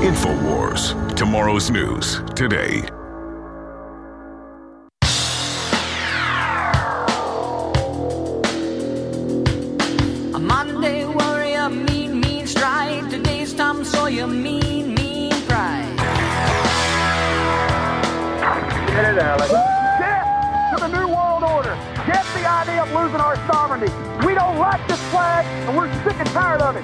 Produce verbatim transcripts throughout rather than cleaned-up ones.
InfoWars. Tomorrow's news today. A Monday warrior, mean, mean stride. Today's Tom Sawyer, mean, mean pride. Get it, Alex. Death to the New World Order. Death the idea of losing our sovereignty. We don't like this flag, and we're sick and tired of it.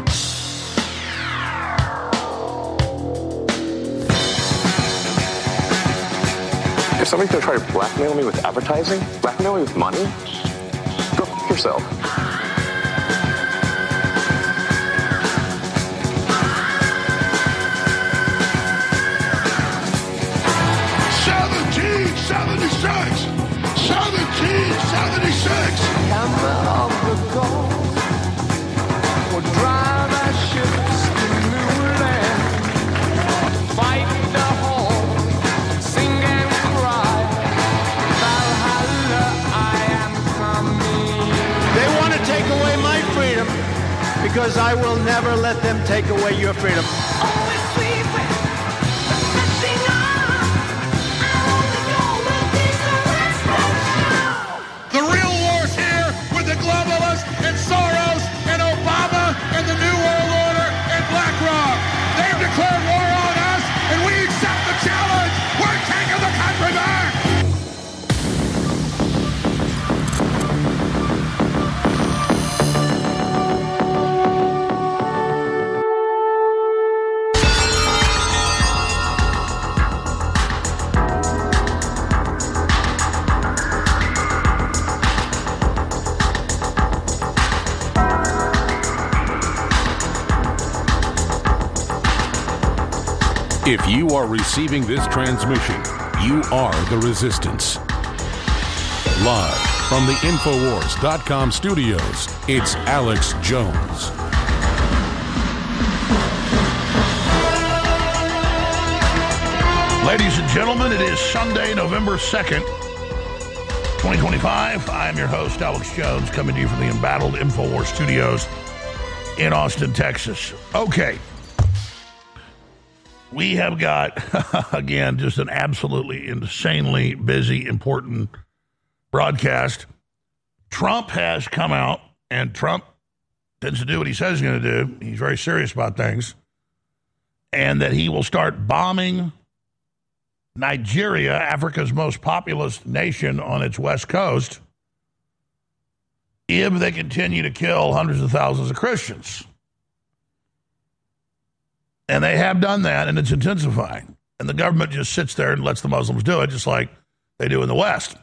If somebody's going to try to blackmail me with advertising, blackmail me with money, go f*** yourself. seventeen seventy-six! seventeen seventy-six! Hammer of the gold will drive our ships to new land. Fight the whole, sing and cry. Valhalla, I am coming. They want to take away my freedom because I will never let them take away your freedom. Always sweet with the touching arm. I only know when these are rest now. The real war's here with the globalists and Soros and Obama and the New World Order and BlackRock. They've declared war on us, and we accept the challenge. We're taking the country back. If you are receiving this transmission, you are the resistance. Live from the Infowars dot com studios, it's Alex Jones. Ladies and gentlemen, it is Sunday, November second, twenty twenty-five. I am your host, Alex Jones, coming to you from the embattled InfoWars studios in Austin, Texas. Okay. We have got, again, just an absolutely insanely busy, important broadcast. Trump has come out, and Trump tends to do what he says he's going to do. He's very serious about things. And that he will start bombing Nigeria, Africa's most populous nation on its west coast, if they continue to kill hundreds of thousands of Christians. And they have done that, and it's intensifying. And the government just sits there and lets the Muslims do it, just like they do in the West.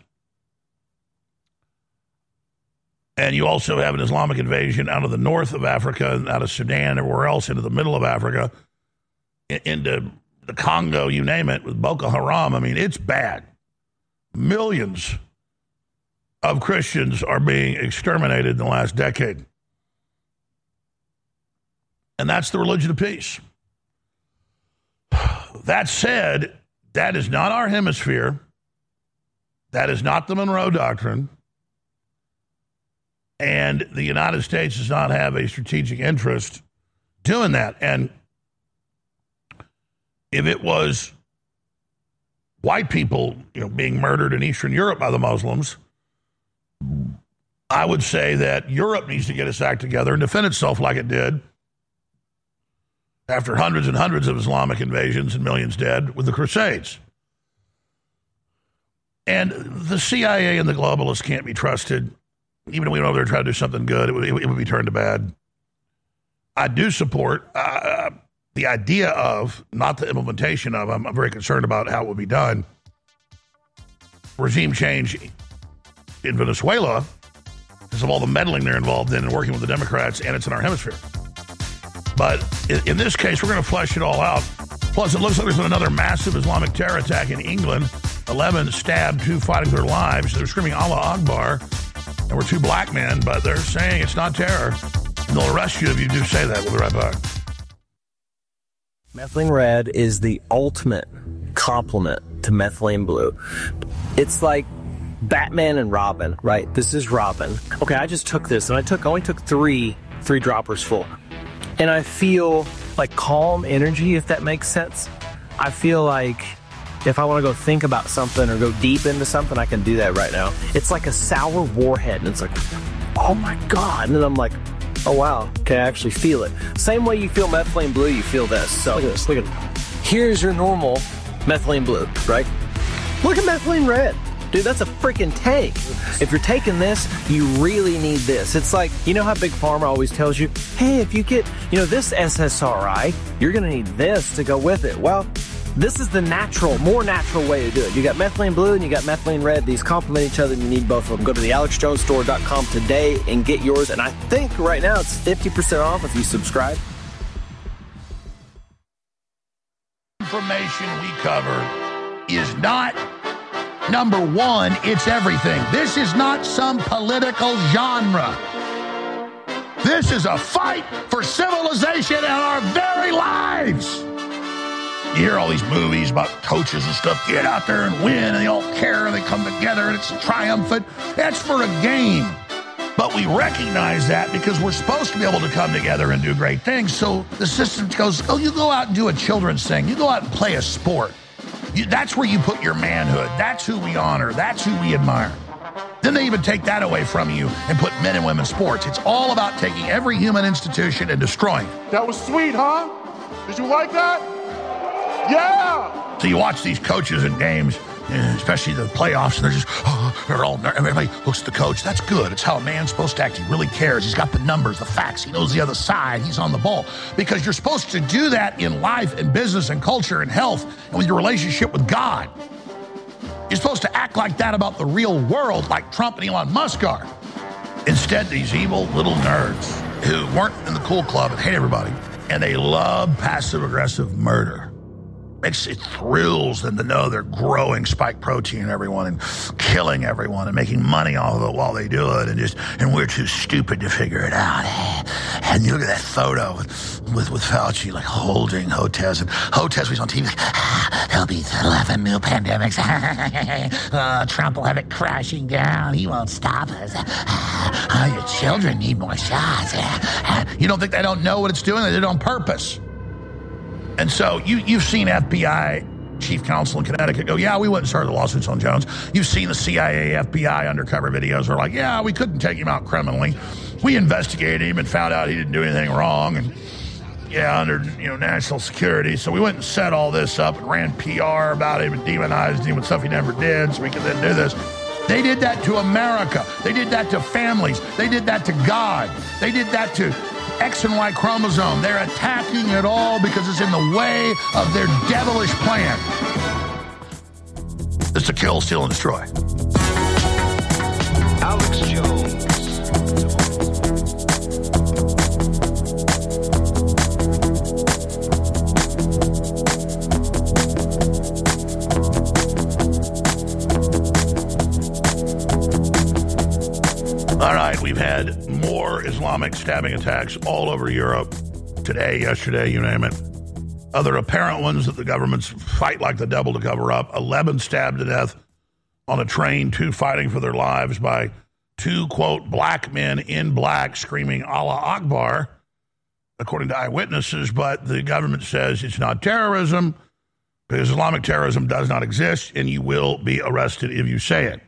And you also have an Islamic invasion out of the north of Africa, and out of Sudan, everywhere else, into the middle of Africa, into the Congo, you name it, with Boko Haram. I mean, it's bad. Millions of Christians are being exterminated in the last decade. And that's the religion of peace. That said, that is not our hemisphere. That is not the Monroe Doctrine. And the United States does not have a strategic interest doing that. And if it was white people, you know, being murdered in Eastern Europe by the Muslims, I would say that Europe needs to get its act together and defend itself like it did after hundreds and hundreds of Islamic invasions and millions dead with the Crusades. And the C I A and the globalists can't be trusted. Even if we know they're trying to do something good, it would, it would be turned to bad. I do support uh, the idea of, not the implementation of, I'm, I'm very concerned about how it would be done, regime change in Venezuela because of all the meddling they're involved in and working with the Democrats, and it's in our hemisphere. But in, in this case, we're going to flesh it all out. Plus, it looks like there's been another massive Islamic terror attack in England. eleven stabbed, two fighting for their lives. They're screaming Allah Akbar. And we're two black men, but they're saying it's not terror. And they'll arrest you if you do say that. We'll be right back. Methylene red is the ultimate complement to methylene blue. It's like Batman and Robin, right? This is Robin. Okay, I just took this, and I took only took three three droppers full. And I feel like calm energy, if that makes sense. I feel like if I want to go think about something or go deep into something, I can do that right now. It's like a sour warhead, and it's like, oh my God. And then I'm like, oh wow, can I actually feel it? Same way you feel methylene blue, you feel this. So look at this, look at it. Here's your normal methylene blue, right? Look at methylene red. Dude, that's a freaking tank. If you're taking this, you really need this. It's like, you know how Big Pharma always tells you, hey, if you get, you know, this S S R I, you're going to need this to go with it. Well, this is the natural, more natural way to do it. You got methylene blue and you got methylene red. These complement each other and you need both of them. Go to the alex jones store dot com today and get yours. And I think right now it's fifty percent off if you subscribe. Information we cover is not number one, it's everything. This is not some political genre. This is a fight for civilization and our very lives. You hear all these movies about coaches and stuff, get out there and win, and they all care, and they come together, and it's triumphant. That's for a game. But we recognize that because we're supposed to be able to come together and do great things. So the system goes, oh, you go out and do a children's thing. You go out and play a sport. You, that's where you put your manhood. That's who we honor. That's who we admire. Then they even take that away from you and put men and women's sports. It's all about taking every human institution and destroying it. That was sweet, huh? Did you like that? Yeah! So you watch these coaches in games, especially the playoffs, and they're just, oh, they're all, everybody looks at the coach. That's good. It's how a man's supposed to act. He really cares. He's got the numbers, the facts. He knows the other side. He's on the ball. Because you're supposed to do that in life and business and culture and health and with your relationship with God. You're supposed to act like that about the real world, like Trump and Elon Musk are. Instead, these evil little nerds who weren't in the cool club and hate everybody, and they love passive-aggressive murder. Makes it thrills them to know they're growing spike protein in everyone and killing everyone and making money off of it while they do it, and just and we're too stupid to figure it out. And you look at that photo with with, with Fauci like holding Hotez, and Hotez was on T V like, ah, there'll be eleven new pandemics. uh, Trump will have it crashing down. He won't stop us. Uh, your children need more shots. Uh, you don't think they don't know what it's doing? They did it on purpose. And so you, you've seen F B I chief counsel in Connecticut go, yeah, we wouldn't start the lawsuits on Jones. You've seen the C I A, F B I undercover videos where like, yeah, we couldn't take him out criminally. We investigated him and found out he didn't do anything wrong. And yeah, under you know national security. So we went and set all this up and ran P R about him and demonized him with stuff he never did so we could then do this. They did that to America. They did that to families. They did that to God. They did that to X and Y chromosome. They're attacking it all because it's in the way of their devilish plan. It's to kill, steal, and destroy. Alex Jones. All right, we've had more Islamic stabbing attacks all over Europe today, yesterday, you name it. Other apparent ones that the governments fight like the devil to cover up. eleven stabbed to death on a train, two fighting for their lives by two, quote, black men in black screaming Allah Akbar, according to eyewitnesses. But the government says it's not terrorism because Islamic terrorism does not exist and you will be arrested if you say it.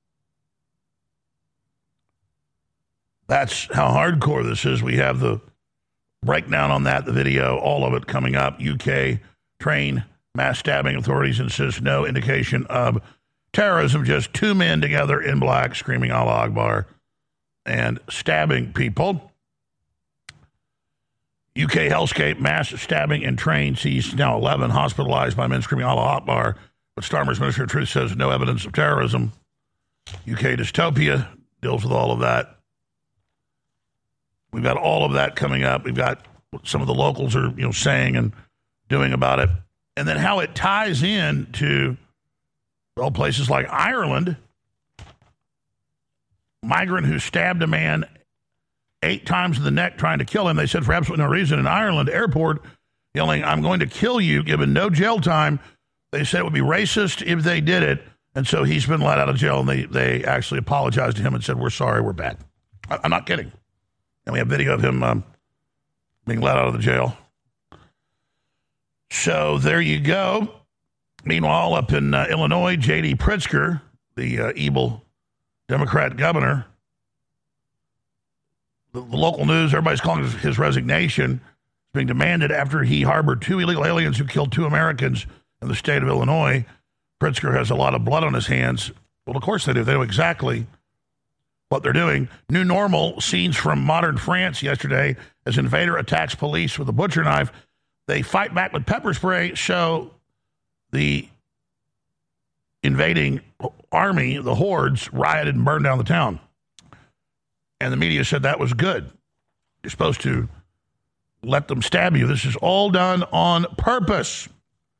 That's how hardcore this is. We have the breakdown on that, the video, all of it coming up. U K train mass stabbing authorities insist no indication of terrorism, just two men together in black screaming Allah Akbar and stabbing people. U K hellscape, mass stabbing in train sees now eleven hospitalized by men screaming Allah Akbar, but Starmer's Minister of Truth says no evidence of terrorism. U K dystopia deals with all of that. We've got all of that coming up. We've got what some of the locals are, you know, saying and doing about it. And then how it ties in to well, places like Ireland. Migrant who stabbed a man eight times in the neck trying to kill him. They said for absolutely no reason in Ireland airport yelling, I'm going to kill you, given no jail time. They said it would be racist if they did it. And so he's been let out of jail, and they, they actually apologized to him and said, we're sorry, we're bad. I, I'm not kidding. And we have video of him um, being let out of the jail. So there you go. Meanwhile, up in uh, Illinois, J D. Pritzker, the uh, evil Democrat governor, the, the local news, everybody's calling his, his resignation, is being demanded after he harbored two illegal aliens who killed two Americans in the state of Illinois. Pritzker has a lot of blood on his hands. Well, of course they do. They know exactly what they're doing. New normal scenes from modern France yesterday as invader attacks police with a butcher knife. They fight back with pepper spray, show the invading army, the hordes, rioted and burned down the town. And the media said that was good. You're supposed to let them stab you. This is all done on purpose.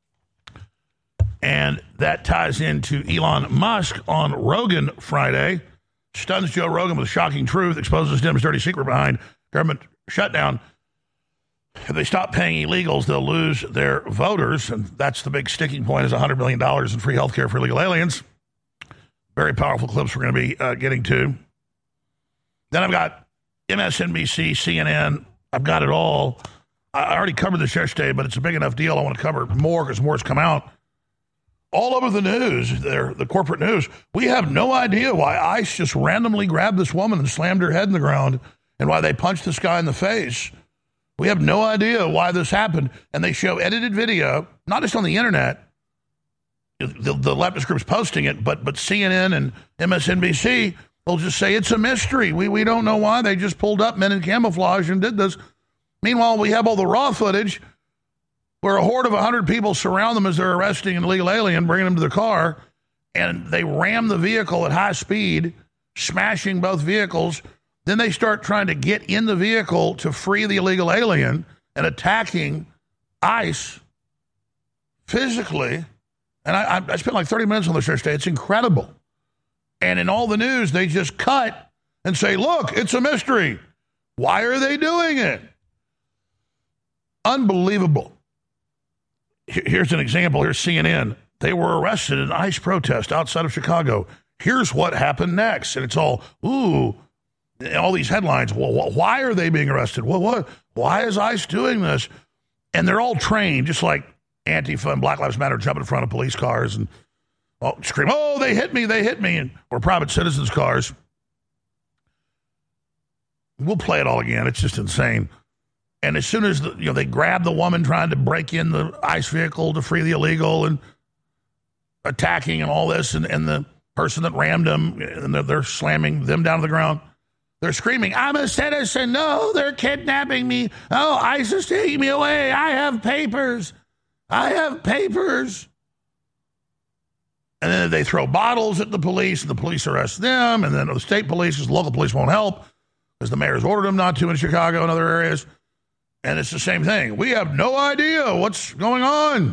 And that ties into Elon Musk on Rogan Friday. Stuns Joe Rogan with a shocking truth, exposes Dem's dirty secret behind government shutdown. If they stop paying illegals, they'll lose their voters. And that's the big sticking point, is one hundred million dollars in free health care for illegal aliens. Very powerful clips we're going to be uh, getting to. Then I've got M S N B C, C N N. I've got it all. I already covered this yesterday, but it's a big enough deal. I want to cover more because more's come out. All over the news, the corporate news, we have no idea why ICE just randomly grabbed this woman and slammed her head in the ground and why they punched this guy in the face. We have no idea why this happened. And they show edited video, not just on the internet, the, the leftist group's posting it, but but C N N and M S N B C will just say it's a mystery. We, we don't know why. They just pulled up men in camouflage and did this. Meanwhile, we have all the raw footage where a horde of one hundred people surround them as they're arresting an illegal alien, bringing them to the car, and they ram the vehicle at high speed, smashing both vehicles. Then they start trying to get in the vehicle to free the illegal alien and attacking ICE physically. And I, I spent like thirty minutes on this yesterday. It's incredible. And in all the news, they just cut and say, look, it's a mystery. Why are they doing it? Unbelievable. Here's an example. Here's C N N. They were arrested in an ICE protest outside of Chicago. Here's what happened next. And it's all, ooh, all these headlines. Well, why are they being arrested? Well, what? Why is ICE doing this? And they're all trained, just like Antifa and Black Lives Matter jump in front of police cars and oh, scream, oh, they hit me, they hit me, and, or private citizens' cars. We'll play it all again. It's just insane. And as soon as the, you know, they grab the woman trying to break in the ICE vehicle to free the illegal and attacking and all this, and, and the person that rammed them, and they're, they're slamming them down to the ground, they're screaming, I'm a citizen. No, they're kidnapping me. Oh, ICE is taking me away. I have papers. I have papers. And then they throw bottles at the police, and the police arrest them, and then the state police, because the local police won't help, because the mayor's ordered them not to in Chicago and other areas. And it's the same thing. We have no idea what's going on.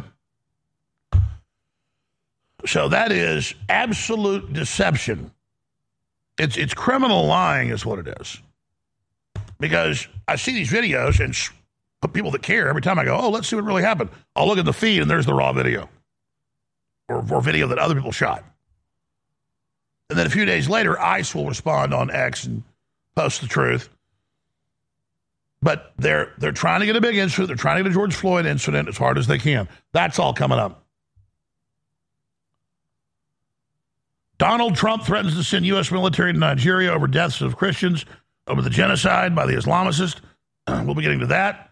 So that is absolute deception. It's it's criminal lying is what it is. Because I see these videos and people that care, every time I go, oh, let's see what really happened. I'll look at the feed and there's the raw video. Or, or video that other people shot. And then a few days later, ICE will respond on X and post the truth. But they're they're trying to get a big incident. They're trying to get a George Floyd incident as hard as they can. That's all coming up. Donald Trump threatens to send U S military to Nigeria over deaths of Christians, over the genocide by the Islamicists. We'll be getting to that.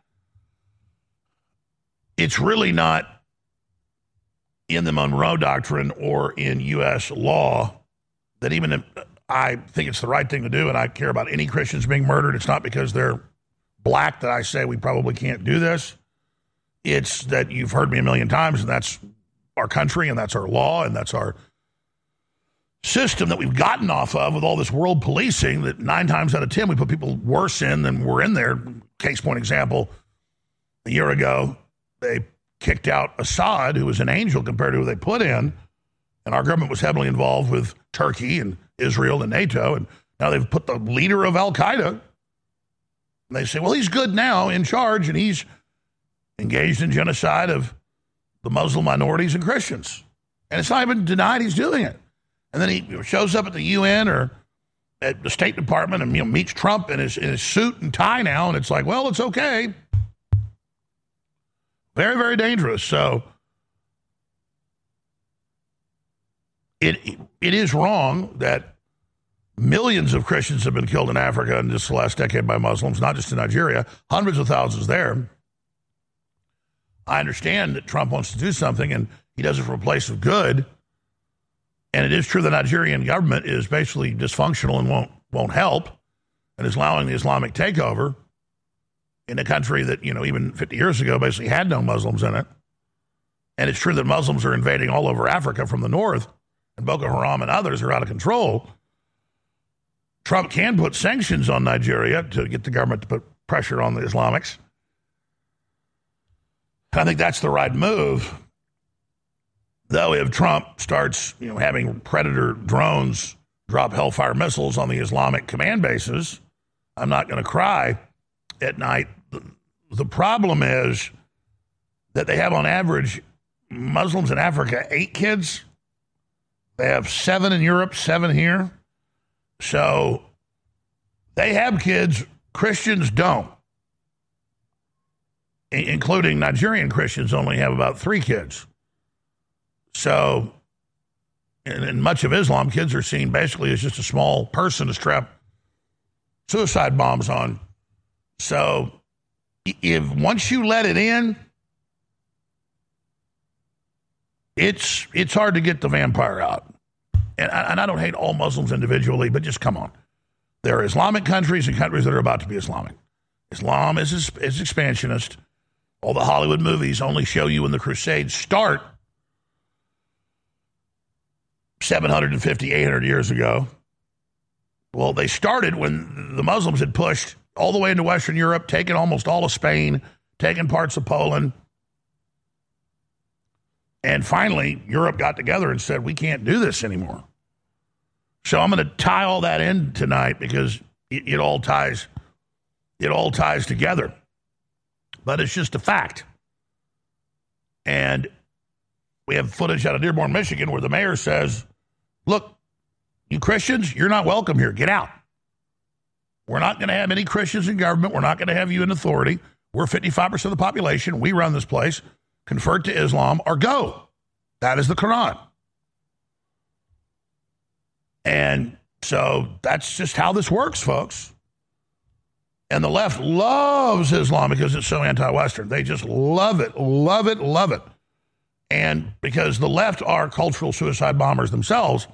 It's really not in the Monroe Doctrine or in U S law that even if I think it's the right thing to do and I care about any Christians being murdered, it's not because they're black that I say we probably can't do this. It's that you've heard me a million times, and that's our country, and that's our law, and that's our system that we've gotten off of with all this world policing that nine times out of ten we put people worse in than we're in there. Case point example, a year ago, they kicked out Assad, who was an angel compared to who they put in, and our government was heavily involved with Turkey and Israel and NATO, and now they've put the leader of Al-Qaeda. And they say, well, he's good now, in charge, and he's engaged in genocide of the Muslim minorities and Christians. And it's not even denied he's doing it. And then he shows up at the U N or at the State Department and you know, meets Trump in his, in his suit and tie now, and it's like, well, it's okay. Very, very dangerous. So it it is wrong that millions of Christians have been killed in Africa in this last decade by Muslims, not just in Nigeria, hundreds of thousands there. I understand that Trump wants to do something, and he does it from a place of good. And it is true the Nigerian government is basically dysfunctional and won't won't help, and is allowing the Islamic takeover in a country that, you know, even fifty years ago basically had no Muslims in it. And it's true that Muslims are invading all over Africa from the north, and Boko Haram and others are out of control. Trump can put sanctions on Nigeria to get the government to put pressure on the Islamics. I think that's the right move. Though if Trump starts, you know, having Predator drones drop Hellfire missiles on the Islamic command bases, I'm not going to cry at night. The problem is that they have on average Muslims in Africa eight kids. They have seven in Europe, seven here. So they have kids. Christians don't. I- including Nigerian Christians only have about three kids. So in, in much of Islam, kids are seen basically as just a small person to strap suicide bombs on. So if once you let it in, it's it's hard to get the vampire out. And I, and I don't hate all Muslims individually, but just come on. There are Islamic countries and countries that are about to be Islamic. Islam is, is, is expansionist. All the Hollywood movies only show you when the Crusades start seven hundred fifty, eight hundred years ago. Well, they started when the Muslims had pushed all the way into Western Europe, taken almost all of Spain, taken parts of Poland. And finally, Europe got together and said, we can't do this anymore. So I'm going to tie all that in tonight because it, it all ties, it all ties together. But it's just a fact. And we have footage out of Dearborn, Michigan, where the mayor says, look, you Christians, you're not welcome here. Get out. We're not going to have any Christians in government. We're not going to have you in authority. We're fifty-five percent of the population. We run this place. Convert to Islam or go. That is the Quran. And so that's just how this works, folks. And the left loves Islam because it's so anti-Western. They just love it, love it, love it. And because the left are cultural suicide bombers themselves,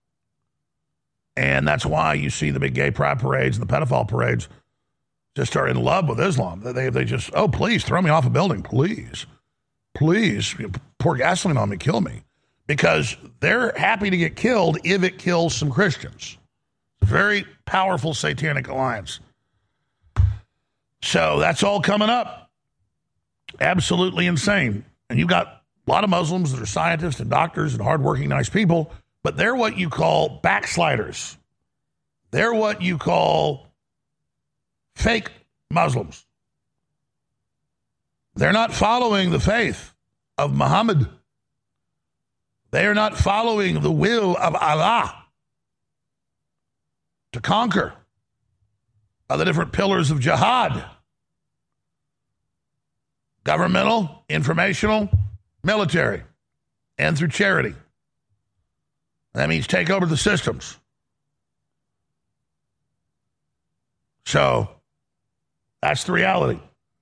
and that's why you see the big gay pride parades and the pedophile parades just are in love with Islam. They, they just, oh, please, throw me off a building, please. Please, pour gasoline on me, kill me. Because they're happy to get killed if it kills some Christians. Very powerful satanic alliance. So that's all coming up. Absolutely insane. And you've got a lot of Muslims that are scientists and doctors and hardworking, nice people, but they're what you call backsliders. They're what you call fake Muslims. They're not following the faith of Muhammad. They are not following the will of Allah to conquer of the different pillars of jihad. Governmental, informational, military, and through charity. That means take over the systems. So that's the reality.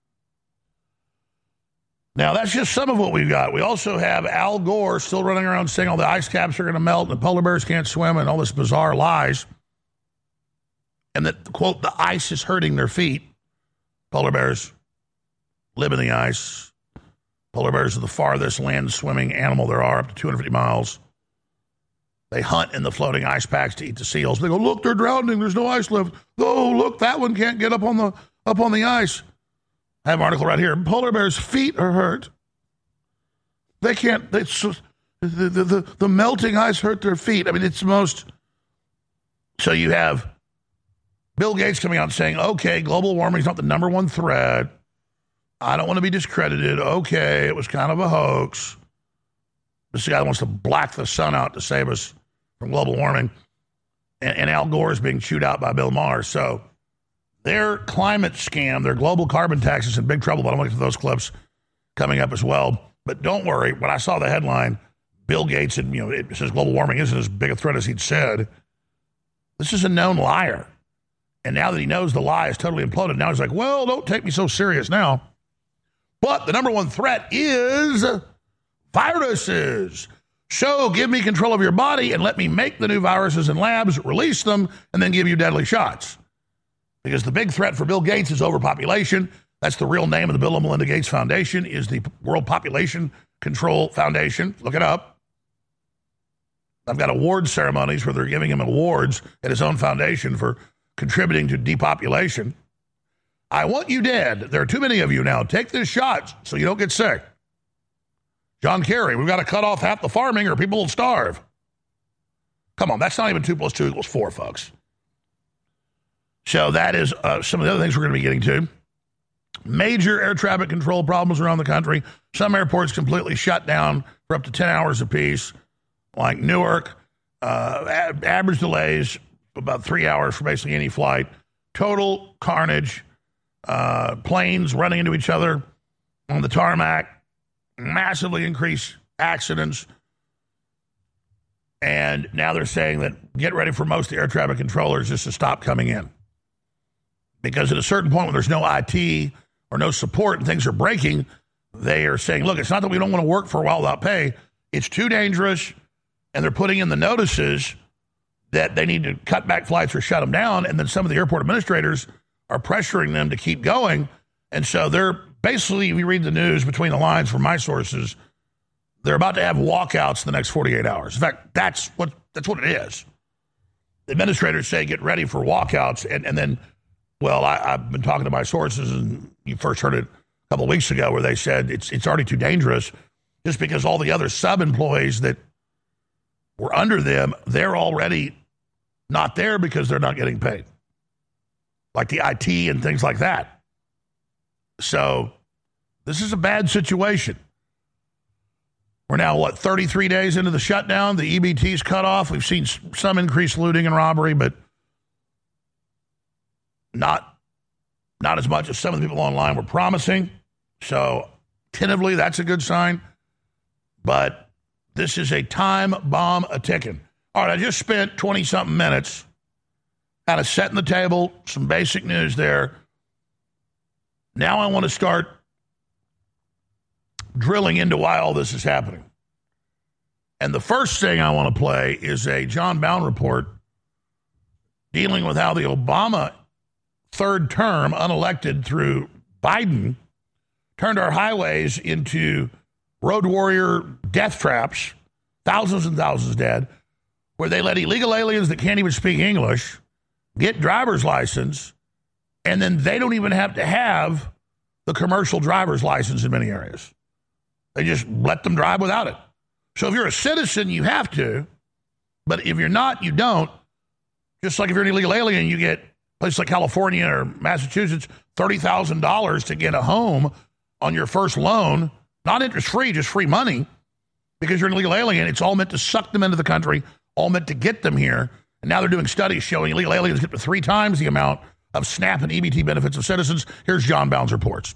Now, that's just some of what we've got. We also have Al Gore still running around saying all the ice caps are going to melt and the polar bears can't swim and all this bizarre lies. And that, quote, the ice is hurting their feet. Polar bears live in the ice. Polar bears are the farthest land-swimming animal there are, up to two hundred fifty miles. They hunt in the floating ice packs to eat the seals. They go, look, they're drowning. There's no ice left. Oh, look, that one can't get up on the up on the ice. I have an article right here. Polar bears' feet are hurt. They can't, they, so, the, the, the, the melting ice hurt their feet. I mean, it's the most, so you have Bill Gates coming out saying, okay, global warming is not the number one threat. I don't want to be discredited. Okay, it was kind of a hoax. This guy wants to black the sun out to save us from global warming. And, and Al Gore is being chewed out by Bill Maher. So their climate scam, their global carbon tax is in big trouble, but I'm looking at those clips. coming up as well. But don't worry, when I saw the headline, Bill Gates, and you know, it says global warming isn't as big a threat as he'd said. This is a known liar. And now that he knows the lie is totally imploded, now he's like, well, don't take me so serious now. But the number one threat is viruses. So give me control of your body and let me make the new viruses in labs, release them, and then give you deadly shots. Because the big threat for Bill Gates is overpopulation. That's the real name of the Bill and Melinda Gates Foundation, is the World Population Control Foundation. Look it up. I've got award ceremonies where they're giving him awards at his own foundation for contributing to depopulation. I want you dead. There are too many of you now. Take this shot so you don't get sick. John Kerry, we've got to cut off half the farming or people will starve. Come on, that's not even two plus two equals four, folks. So that is uh, some of the other things we're going to be getting to. Major air traffic control problems around the country. Some airports completely shut down for up to ten hours apiece, like Newark. Uh, a- average delays, about three hours for basically any flight. Total carnage. Uh, planes running into each other on the tarmac. Massively increased accidents. And now they're saying that get ready for most of the air traffic controllers just to stop coming in. Because at a certain point when there's no I T or no support and things are breaking, they are saying, look, it's not that we don't want to work for a while without pay. It's too dangerous. And they're putting in the notices that they need to cut back flights or shut them down. And then some of the airport administrators are pressuring them to keep going. And so they're basically, if you read the news between the lines from my sources, they're about to have walkouts in the next forty-eight hours. In fact, that's what that's what it is. The administrators say get ready for walkouts. And, and then, well, I, I've been talking to my sources, and you first heard it a couple of weeks ago where they said it's it's already too dangerous just because all the other sub-employees that were under them, they're already not there because they're not getting paid. Like the I T and things like that. So this is a bad situation. We're now, what, thirty-three days into the shutdown? The E B T's cut off. We've seen some increased looting and robbery, but not, not as much as some of the people online were promising. So tentatively, that's a good sign. But this is a time bomb a-ticking. All right, I just spent twenty-something minutes kind of setting the table, some basic news there. Now I want to start drilling into why all this is happening. And the first thing I want to play is a John Bowne report dealing with how the Obama third term, unelected through Biden, turned our highways into road warrior death traps, thousands and thousands dead, where they let illegal aliens that can't even speak English get driver's license, and then they don't even have to have the commercial driver's license in many areas. They just let them drive without it. So if you're a citizen, you have to, but if you're not, you don't. Just like if you're an illegal alien, you get places like California or Massachusetts, thirty thousand dollars to get a home on your first loan, not interest-free, just free money, because you're an illegal alien. It's all meant to suck them into the country, all meant to get them here. And now they're doing studies showing illegal aliens get to three times the amount of SNAP and E B T benefits of citizens. Here's John Bowne's reports.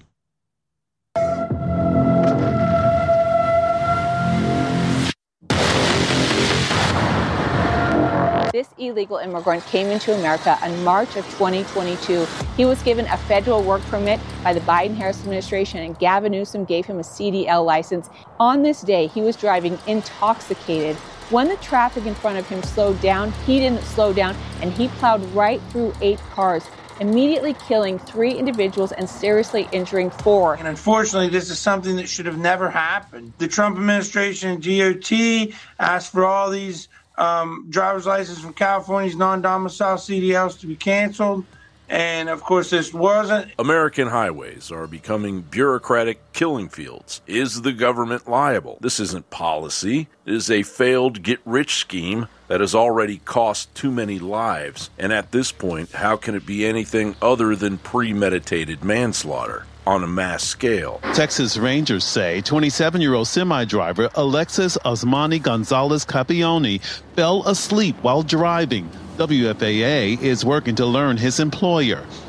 This illegal immigrant came into America in March of twenty twenty-two. He was given a federal work permit by the Biden-Harris administration, and Gavin Newsom gave him a C D L license. On this day, he was driving intoxicated. When the traffic in front of him slowed down, he didn't slow down, and he plowed right through eight cars, immediately killing three individuals and seriously injuring four. And unfortunately, this is something that should have never happened. The Trump administration and D O T asked for all these um, driver's licenses from California's non-domicile C D Ls to be canceled. And, of course, this wasn't. American highways are becoming bureaucratic killing fields. Is the government liable? This isn't policy. It is a failed get-rich scheme that has already cost too many lives. And at this point, how can it be anything other than premeditated manslaughter on a mass scale? Texas Rangers say twenty-seven-year-old semi-driver Alexis Osmani Gonzalez Capioni fell asleep while driving. W F A A is working to learn his employer.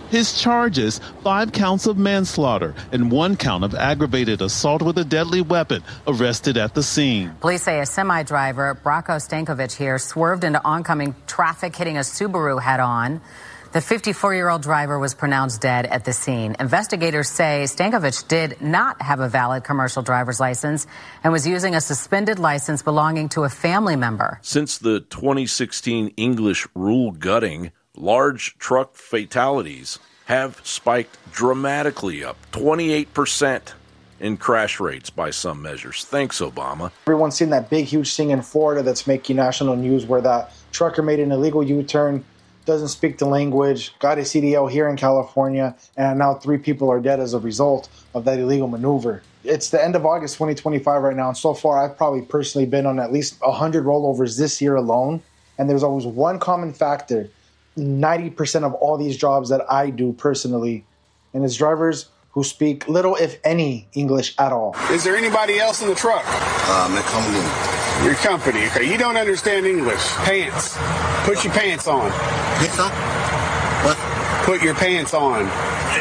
His charges, five counts of manslaughter and one count of aggravated assault with a deadly weapon, arrested at the scene. Police say a semi-driver, Brako Stankovic here, swerved into oncoming traffic, hitting a Subaru head-on. The fifty-four-year-old driver was pronounced dead at the scene. Investigators say Stankovic did not have a valid commercial driver's license and was using a suspended license belonging to a family member. Since the twenty sixteen English rule gutting, large truck fatalities have spiked dramatically up, twenty-eight percent in crash rates by some measures. Thanks, Obama. Everyone's seen that big, huge thing in Florida that's making national news where that trucker made an illegal U-turn, doesn't speak the language, got a C D L here in California, and now three people are dead as a result of that illegal maneuver. It's the end of August twenty twenty-five right now, and so far I've probably personally been on at least one hundred rollovers this year alone, and there's always one common factor. ninety percent of all these jobs that I do personally, and it's drivers who speak little, if any, English at all. Is there anybody else in the truck? Uh, my company. Your company. Okay, you don't understand English. Pants. Put your pants on. Pants on? What? Put your pants on.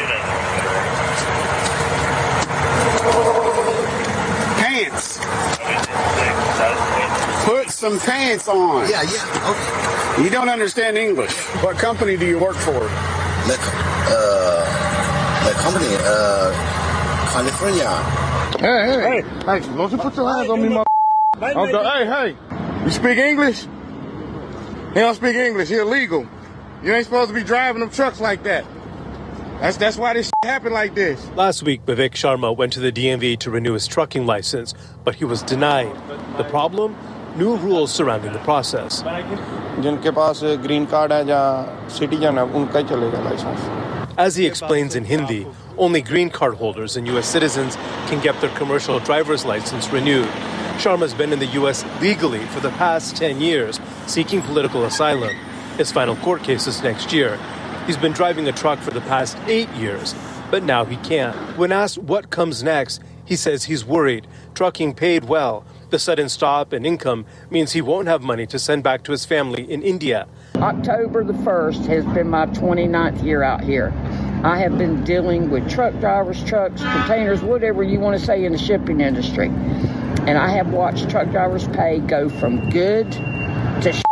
Pants. Put some pants on. Yeah, yeah, okay. You don't understand English. What company do you work for? My, uh, my company, uh, California. Hey, hey, hey, don't you put your hands on me, mother. Okay, hey, hey, you speak English? He don't speak English. He illegal. You ain't supposed to be driving them trucks like that. That's that's why this shit happened like this. Last week, Vivek Sharma went to the D M V to renew his trucking license, but he was denied. The problem? New rules surrounding the process. As he explains in Hindi, only green card holders and U S citizens can get their commercial driver's license renewed. Sharma's been in the U S legally for the past ten years, seeking political asylum. His final court case is next year. He's been driving a truck for the past eight years, but now he can't. When asked what comes next, he says he's worried. Trucking paid well. The sudden stop in income means he won't have money to send back to his family in India. October the first has been my twenty-ninth year out here. I have been dealing with truck drivers, trucks, containers, whatever you want to say in the shipping industry. And I have watched truck drivers' pay go from good to shit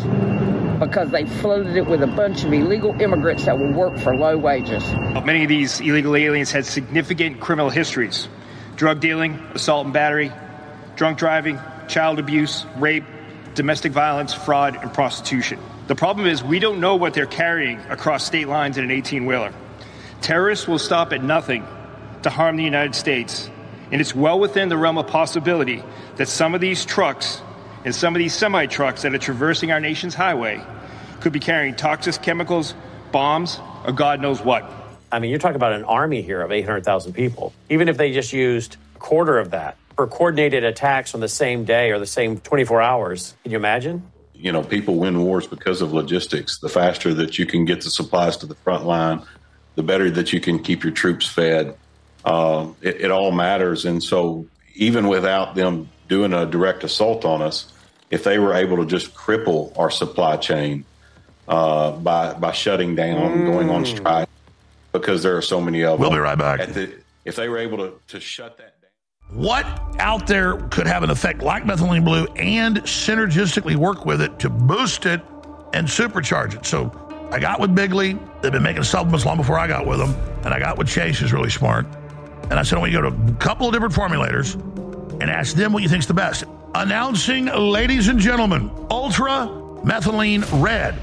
because they floated it with a bunch of illegal immigrants that will work for low wages. Many of these illegal aliens had significant criminal histories: drug dealing, assault and battery, drunk driving, child abuse, rape, domestic violence, fraud, and prostitution. The problem is we don't know what they're carrying across state lines in an eighteen-wheeler. Terrorists will stop at nothing to harm the United States, and it's well within the realm of possibility that some of these trucks and some of these semi-trucks that are traversing our nation's highway could be carrying toxic chemicals, bombs, or God knows what. I mean, you're talking about an army here of eight hundred thousand people. Even if they just used a quarter of that for coordinated attacks on the same day or the same twenty-four hours, can you imagine? You know, people win wars because of logistics. The faster that you can get the supplies to the front line, the better that you can keep your troops fed. Uh, it, it all matters. And so even without them doing a direct assault on us, if they were able to just cripple our supply chain uh, by by shutting down, mm. going on strike, because there are so many of them. We'll be right back. At the, if they were able to, to shut that down. What out there could have an effect like methylene blue and synergistically work with it to boost it and supercharge it? So I got with Bigley. They've been making supplements long before I got with them. And I got with Chase, who's really smart. And I said, I want you to go to a couple of different formulators and ask them what you think's the best. Announcing, ladies and gentlemen, Ultra Methylene Red.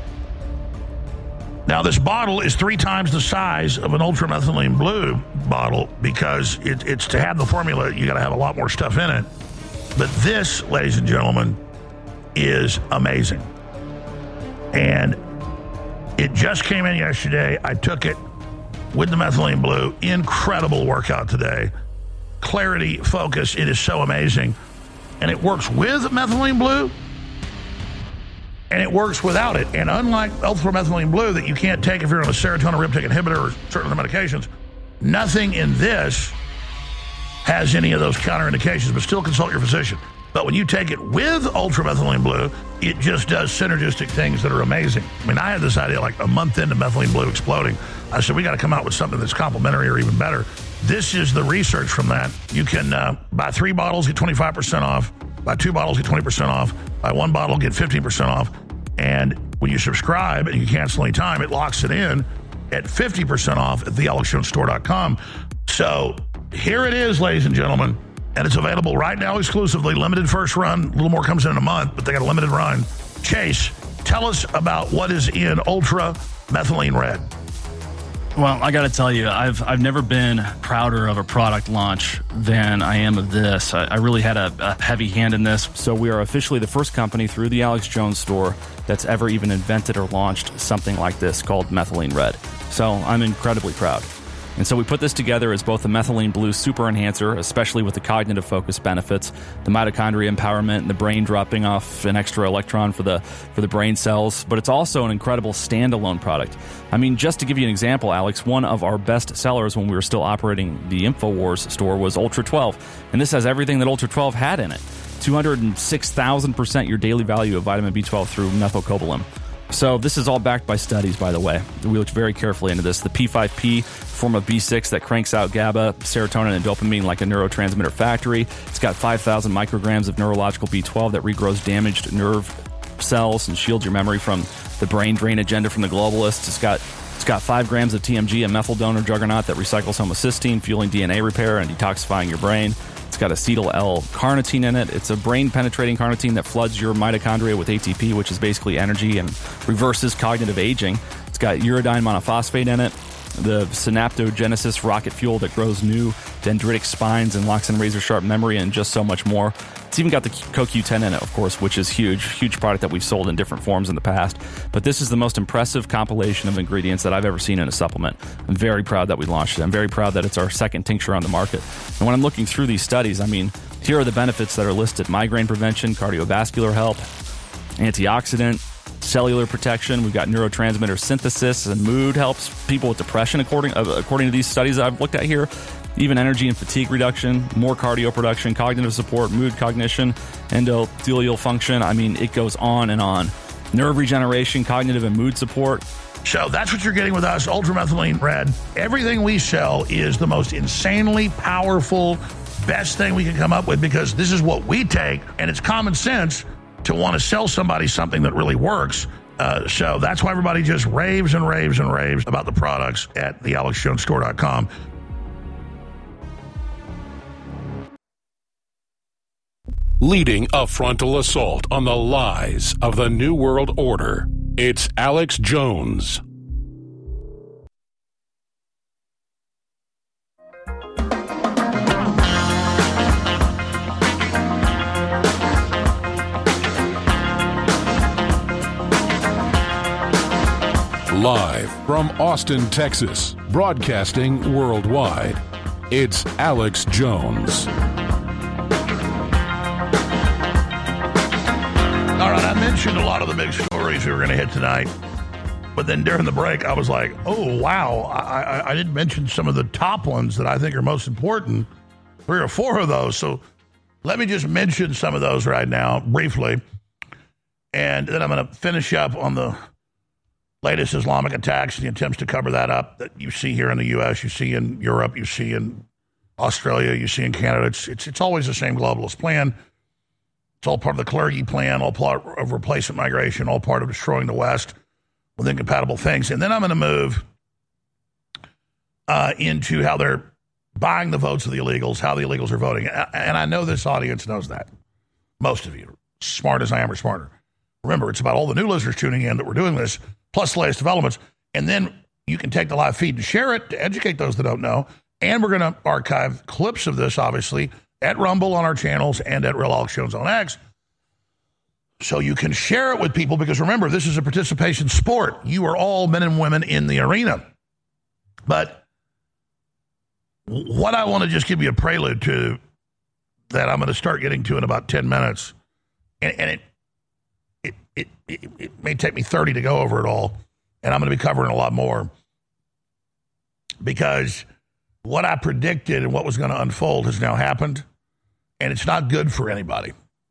Now, this bottle is three times the size of an Ultra Methylene Blue bottle because it, it's to have the formula, you got to have a lot more stuff in it. But this, ladies and gentlemen, is amazing. And it just came in yesterday. I took it with the Methylene Blue. Incredible workout today. Clarity, focus, it is so amazing. And it works with Methylene Blue, and it works without it. And unlike Ultra Methylene Blue that you can't take if you're on a serotonin reuptake inhibitor or certain other medications, nothing in this has any of those counterindications, but still consult your physician. But when you take it with ultramethylene blue, it just does synergistic things that are amazing. I mean, I had this idea like a month into methylene blue exploding. I said, we got to come out with something that's complementary or even better. This is the research from that. You can uh, buy three bottles, get twenty-five percent off. Buy two bottles, get twenty percent off. Buy one bottle, get fifteen percent off. And when you subscribe and you cancel any time, it locks it in at fifty percent off at the alex jones store dot com. So here it is, ladies and gentlemen. And it's available right now exclusively. Limited first run. A little more comes in in a month, but they got a limited run. Chase, tell us about what is in Ultra Methylene Red. Well, I got to tell you, I've I've never been prouder of a product launch than I am of this. I, I really had a, a heavy hand in this. So we are officially the first company through the Alex Jones store that's ever even invented or launched something like this called Methylene Red. So I'm incredibly proud. And so we put this together as both a methylene blue super enhancer, especially with the cognitive focus benefits, the mitochondria empowerment, and the brain dropping off an extra electron for the for the brain cells. But it's also an incredible standalone product. I mean, just to give you an example, Alex, one of our best sellers when we were still operating the InfoWars store was Ultra twelve. And this has everything that Ultra twelve had in it. two hundred six thousand percent your daily value of vitamin B twelve through methylcobalamin. So this is all backed by studies, by the way. We looked very carefully into this. The P five P, form of B six that cranks out GABA, serotonin, and dopamine like a neurotransmitter factory. It's got five thousand micrograms of neurological B twelve that regrows damaged nerve cells and shields your memory from the brain drain agenda from the globalists. It's got it's got five grams of T M G, a methyl donor juggernaut that recycles homocysteine, fueling D N A repair and detoxifying your brain. It's got acetyl L-carnitine in it. It's a brain-penetrating carnitine that floods your mitochondria with A T P, which is basically energy, and reverses cognitive aging. It's got uridine monophosphate in it, the synaptogenesis rocket fuel that grows new dendritic spines and locks in razor-sharp memory, and just so much more. It's even got the C O Q ten in it, of course, which is huge, huge product that we've sold in different forms in the past. But this is the most impressive compilation of ingredients that I've ever seen in a supplement. I'm very proud that we launched it. I'm very proud that it's our second tincture on the market. And when I'm looking through these studies, I mean, here are the benefits that are listed: migraine prevention, cardiovascular health, antioxidant, cellular protection. We've got neurotransmitter synthesis, and mood helps people with depression, according uh, according to these studies that I've looked at here. Even energy and fatigue reduction, more cardio production, cognitive support, mood cognition, endothelial function. I mean, it goes on and on. Nerve regeneration, cognitive and mood support. So that's what you're getting with us, Ultramethylene Red. Everything we sell is the most insanely powerful, best thing we can come up with, because this is what we take, and it's common sense to want to sell somebody something that really works. Uh, so that's why everybody just raves and raves and raves about the products at the alex jones store dot com. Leading a frontal assault on the lies of the New World Order, it's Alex Jones. Live from Austin, Texas, broadcasting worldwide, it's Alex Jones. All right, I mentioned a lot of the big stories we were going to hit tonight, but then during the break, I was like, oh, wow, I, I, I didn't mention some of the top ones that I think are most important, three or four of those. So let me just mention some of those right now, briefly, and then I'm going to finish up on the latest Islamic attacks and the attempts to cover that up that you see here in the U S, you see in Europe, you see in Australia, you see in Canada. It's, it's, it's always the same globalist plan. It's all part of the clergy plan, all part of replacement migration, all part of destroying the West with incompatible things. And then I'm going to move uh, into how they're buying the votes of the illegals, how the illegals are voting. And I know this audience knows that. Most of you, smart as I am or smarter. Remember, it's about all the new listeners tuning in that we're doing this, plus the latest developments. And then you can take the live feed and share it to educate those that don't know. And we're going to archive clips of this, obviously, at Rumble on our channels and at Real Alex Jones on X. So you can share it with people, because remember, this is a participation sport. You are all men and women in the arena. But what I want to just give you a prelude to, that I'm going to start getting to in about ten minutes, and, and it, it, it, it, it may take me thirty to go over it all, and I'm going to be covering a lot more, because what I predicted and what was going to unfold has now happened. And it's not good for anybody.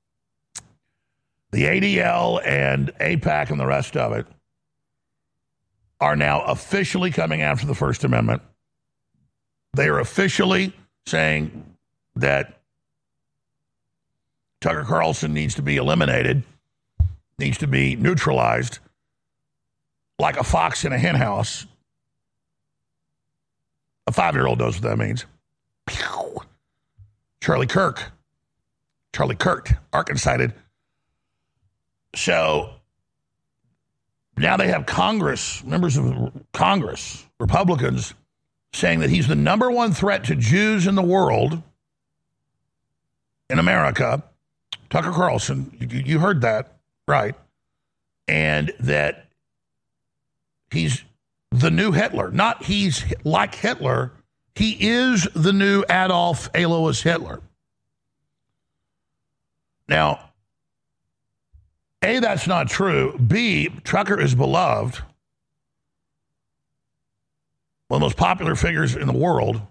The A D L and AIPAC and the rest of it are now officially coming after the First Amendment. They are officially saying that Tucker Carlson needs to be eliminated, needs to be neutralized like a fox in a hen house. A five-year-old knows what that means. Pew. Charlie Kirk. Charlie Kirk, Arkansas. So now they have Congress, members of Congress, Republicans, saying that he's the number one threat to Jews in the world, in America. Tucker Carlson, you, you heard that, right? And that he's the new Hitler. Not he's like Hitler. He is the new Adolf Alois Hitler. Now, A, that's not true. B, Tucker is beloved. One of the most popular figures in the world.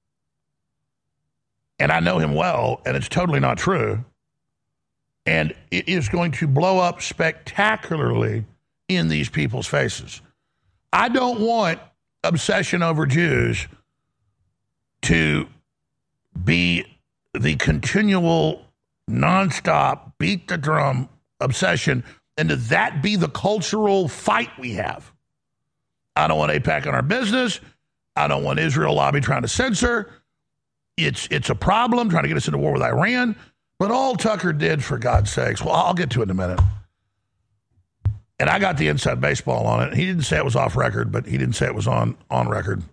And I know him well, and it's totally not true. And it is going to blow up spectacularly in these people's faces. I don't want obsession over Jews to be the continual, nonstop, beat the drum obsession, and to that be the cultural fight we have. I don't want AIPAC on our business. I don't want Israel lobby trying to censor. It's it's a problem trying to get us into war with Iran. But all Tucker did, for God's sakes, well, I'll get to it in a minute. And I got the inside baseball on it. He didn't say it was off record, but he didn't say it was on, on record.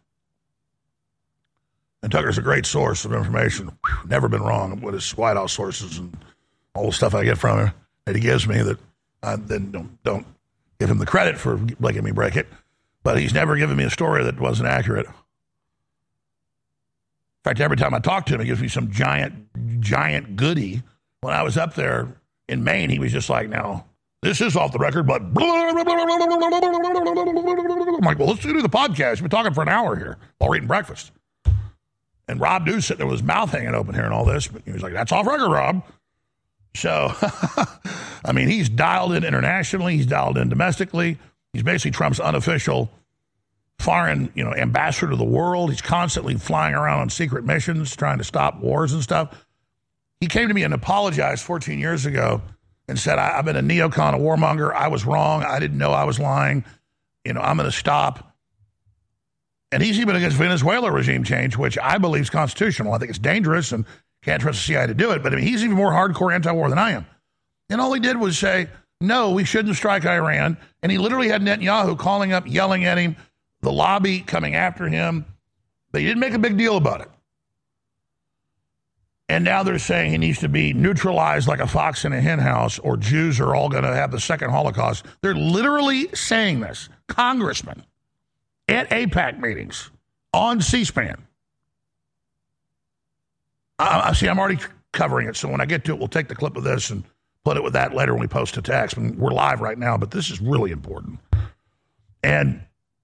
And Tucker's a great source of information. Whew, never been wrong with his White House sources and all the stuff I get from him that he gives me that I then don't, don't give him the credit for making me break it. But he's never given me a story that wasn't accurate. In fact, every time I talk to him, he gives me some giant, giant goodie. When I was up there in Maine, he was just like, now, this is off the record, but I'm like, well, let's do the podcast. We've been talking for an hour here while we're eating breakfast. And Rob Dew sitting there with his mouth hanging open here and all this. But he was like, that's off record, Rob. So, I mean, he's dialed in internationally. He's dialed in domestically. He's basically Trump's unofficial foreign, you know, ambassador to the world. He's constantly flying around on secret missions trying to stop wars and stuff. He came to me and apologized fourteen years ago and said, I, I've been a neocon, a warmonger. I was wrong. I didn't know I was lying. You know, I'm going to stop. And he's even against Venezuela regime change, which I believe is constitutional. I think it's dangerous and can't trust the C I A to do it. But I mean, he's even more hardcore anti-war than I am. And all he did was say, no, we shouldn't strike Iran. And he literally had Netanyahu calling up, yelling at him, the lobby coming after him. But he didn't make a big deal about it. And now they're saying he needs to be neutralized like a fox in a hen house, or Jews are all going to have the second Holocaust. They're literally saying this. Congressmen at AIPAC meetings on C-SPAN. I, I see, I'm already covering it, so when I get to it, we'll take the clip of this and put it with that later when we post a text. I mean, we're live right now, but this is really important. And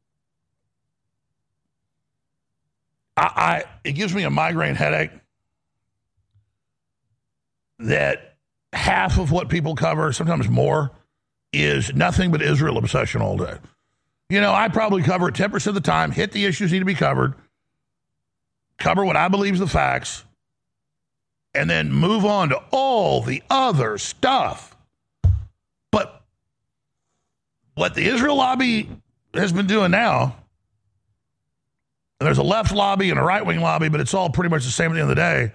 I, I it gives me a migraine headache that half of what people cover, sometimes more, is nothing but Israel obsession all day. You know, I probably cover it ten percent of the time, hit the issues need to be covered, cover what I believe is the facts, and then move on to all the other stuff. But what the Israel lobby has been doing now, and there's a left lobby and a right-wing lobby, but it's all pretty much the same at the end of the day,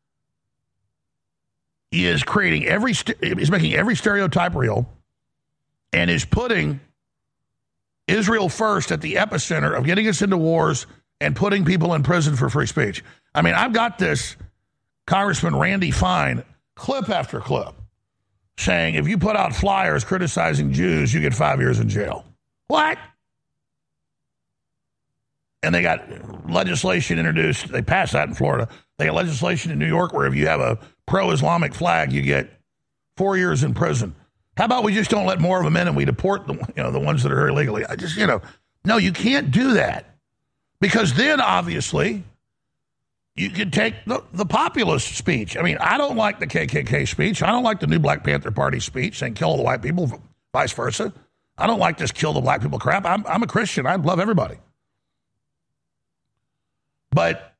is creating every, is making every stereotype real, and is putting Israel first at the epicenter of getting us into wars and putting people in prison for free speech. I mean, I've got this Congressman Randy Fine clip after clip saying if you put out flyers criticizing Jews, you get five years in jail. What? And they got legislation introduced. They passed that in Florida. They got legislation in New York where if you have a pro-Islamic flag, you get four years in prison. How about we just don't let more of them in and we deport the, you know, the ones that are here illegally? I just, you know, no, you can't do that. Because then, obviously, you can take the, the populist speech. I mean, I don't like the K K K speech. I don't like the new Black Panther Party speech saying kill all the white people, vice versa. I don't like this kill the black people crap. I'm, I'm a Christian. I love everybody. But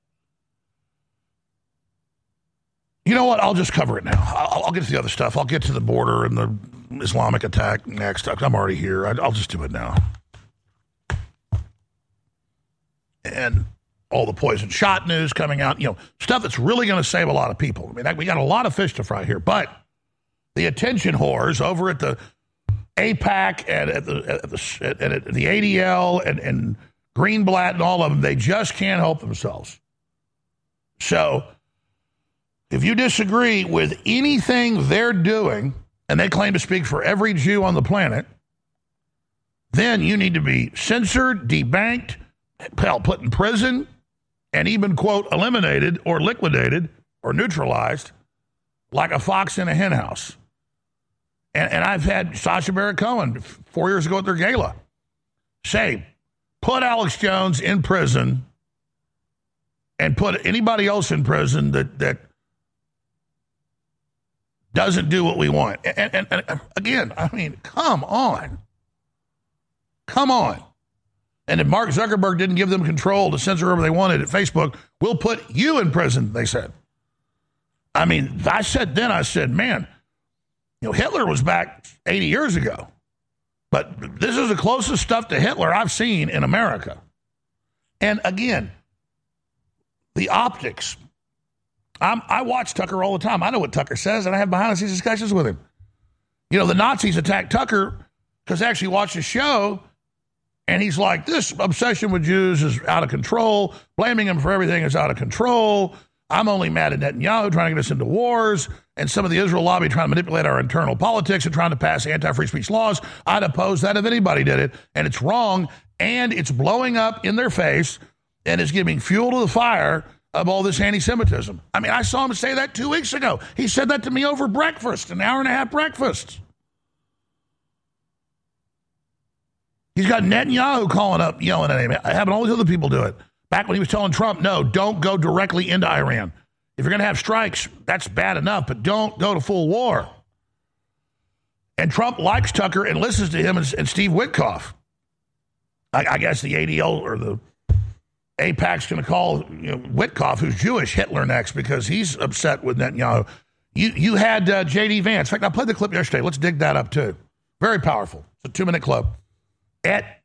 you know what? I'll just cover it now. I'll, I'll get to the other stuff. I'll get to the border and the Islamic attack next. I'm already here. I'll just do it now. And all the poison shot news coming out, you know, stuff that's really going to save a lot of people. I mean, we got a lot of fish to fry here, but the attention whores over at the AIPAC and at the, at the, and at the A D L and, and Greenblatt and all of them, they just can't help themselves. So if you disagree with anything they're doing, and they claim to speak for every Jew on the planet, then you need to be censored, debanked, hell, put in prison, and even, quote, eliminated or liquidated or neutralized like a fox in a henhouse. And, and I've had Sacha Baron Cohen four years ago at their gala say, put Alex Jones in prison and put anybody else in prison that, that doesn't do what we want. And, and, and again, I mean, come on. Come on. And if Mark Zuckerberg didn't give them control to censor whoever they wanted at Facebook, we'll put you in prison, they said. I mean, I said then, I said, man, you know, Hitler was back eighty years ago. But this is the closest stuff to Hitler I've seen in America. And again, the optics. I'm, I watch Tucker all the time. I know what Tucker says, and I have behind-the-scenes discussions with him. You know, the Nazis attacked Tucker because they actually watched his show, and he's like, this obsession with Jews is out of control. Blaming him for everything is out of control. I'm only mad at Netanyahu trying to get us into wars, and some of the Israel lobby trying to manipulate our internal politics and trying to pass anti-free speech laws. I'd oppose that if anybody did it, and it's wrong, and it's blowing up in their face, and it's giving fuel to the fire of all this anti-Semitism. I mean, I saw him say that two weeks ago. He said that to me over breakfast, an hour and a half breakfast. He's got Netanyahu calling up, yelling at him, having all these other people do it. Back when he was telling Trump, no, don't go directly into Iran. If you're going to have strikes, that's bad enough, but don't go to full war. And Trump likes Tucker and listens to him and, and Steve Witkoff. I, I guess the A D L or the AIPAC's going to call you know, Witkoff, who's Jewish, Hitler next because he's upset with Netanyahu. You you had uh, J D Vance. In fact, I played the clip yesterday. Let's dig that up, too. Very powerful. It's a two-minute clip. At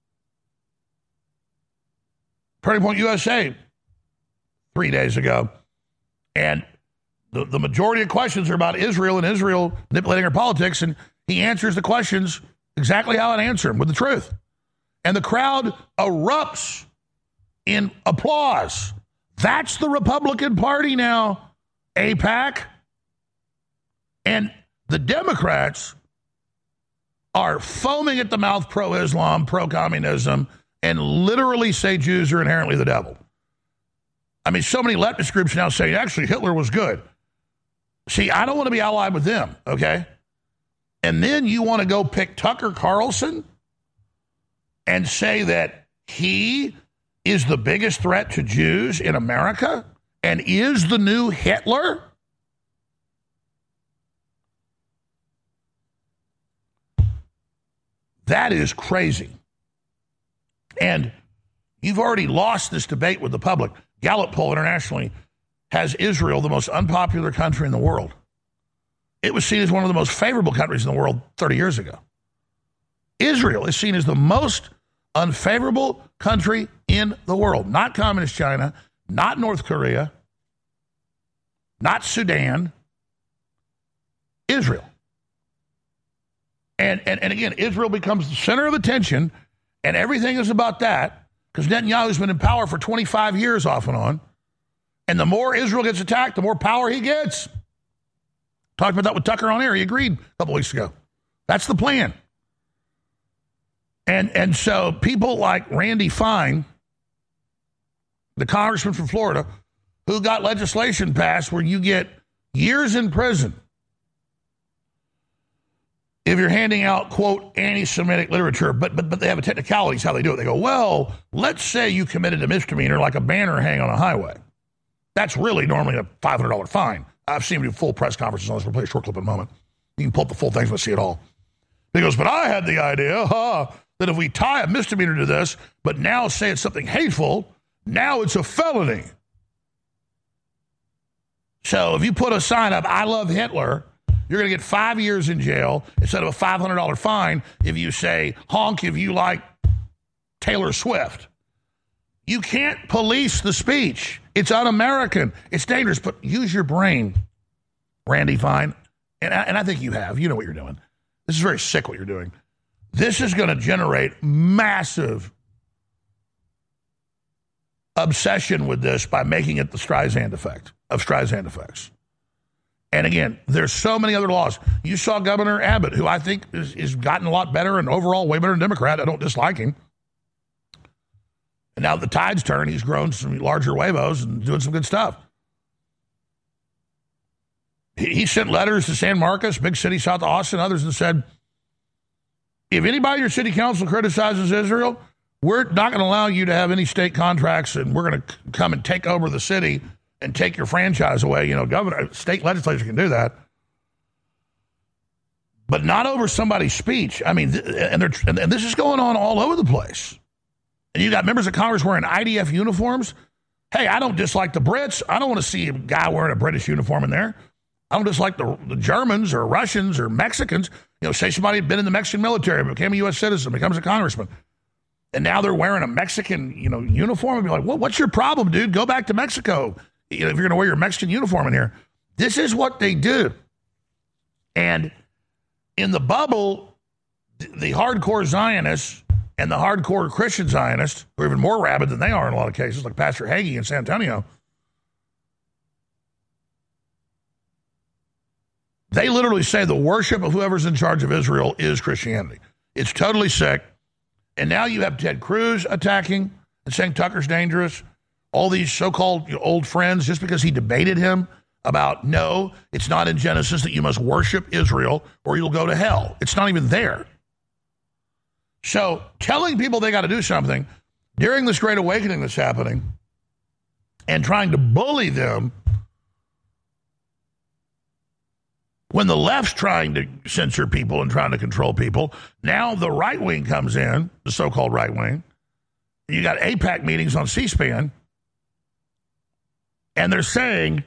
Turning Point U S A three days ago. And the, the majority of questions are about Israel and Israel manipulating our politics, and he answers the questions exactly how I'd answer them, with the truth. And the crowd erupts in applause. That's the Republican Party now, AIPAC. And the Democrats are foaming at the mouth pro-Islam, pro-communism, and literally say Jews are inherently the devil. I mean, so many leftist groups now say, actually, Hitler was good. See, I don't want to be allied with them, okay? And then you want to go pick Tucker Carlson and say that he is the biggest threat to Jews in America and is the new Hitler? That is crazy. And you've already lost this debate with the public. Gallup poll internationally has Israel the most unpopular country in the world. It was seen as one of the most favorable countries in the world thirty years ago. Israel is seen as the most unfavorable country in the world. Not communist China, not North Korea, not Sudan, Israel. And, and, and again, Israel becomes the center of attention, and everything is about that, because Netanyahu's been in power for twenty-five years off and on. And the more Israel gets attacked, the more power he gets. Talked about that with Tucker on air. He agreed a couple weeks ago. That's the plan. And, and so people like Randy Fine, the congressman from Florida, who got legislation passed where you get years in prison if you're handing out, quote, anti-Semitic literature, but, but but they have a technicalities how they do it. They go, well, let's say you committed a misdemeanor like a banner hang on a highway. That's really normally a five hundred dollars fine. I've seen him do full press conferences on this. We'll play a short clip in a moment. You can pull up the full thing to see it all. He goes, but I had the idea huh, that if we tie a misdemeanor to this, but now say it's something hateful, now it's a felony. So if you put a sign up, I love Hitler, you're going to get five years in jail instead of a five hundred dollars fine if you say honk if you like Taylor Swift. You can't police the speech. It's un-American. It's dangerous, but use your brain, Randy Fine. And I, and I think you have. You know what you're doing. This is very sick what you're doing. This is going to generate massive obsession with this by making it the Streisand effect of Streisand effects. And again, there's so many other laws. You saw Governor Abbott, who I think is, is gotten a lot better and overall way better than Democrat. I don't dislike him. And now the tide's turned. He's grown some larger huevos and doing some good stuff. He, he sent letters to San Marcos, big city south of Austin, others, and said, if anybody in your city council criticizes Israel, we're not going to allow you to have any state contracts, and we're going to c- come and take over the city and take your franchise away. You know, governor, state legislature can do that. But not over somebody's speech. I mean, th- and, they're, and, and this is going on all over the place. And you got members of Congress wearing I D F uniforms. Hey, I don't dislike the Brits. I don't want to see a guy wearing a British uniform in there. I don't dislike the, the Germans or Russians or Mexicans. You know, say somebody had been in the Mexican military, became a U S citizen, becomes a congressman, and now they're wearing a Mexican, you know, uniform. And be like, well, what's your problem, dude? Go back to Mexico. You know, if you're going to wear your Mexican uniform in here. This is what they do. And in the bubble, the hardcore Zionists and the hardcore Christian Zionists, who are even more rabid than they are in a lot of cases, like Pastor Hagee in San Antonio, they literally say the worship of whoever's in charge of Israel is Christianity. It's totally sick. And now you have Ted Cruz attacking and saying Tucker's dangerous. All these so-called you know, old friends, just because he debated him about, no, it's not in Genesis that you must worship Israel or you'll go to hell. It's not even there. So telling people they got to do something during this great awakening that's happening and trying to bully them when the left's trying to censor people and trying to control people, now the right wing comes in, the so-called right wing. You got AIPAC meetings on C-SPAN, and they're saying,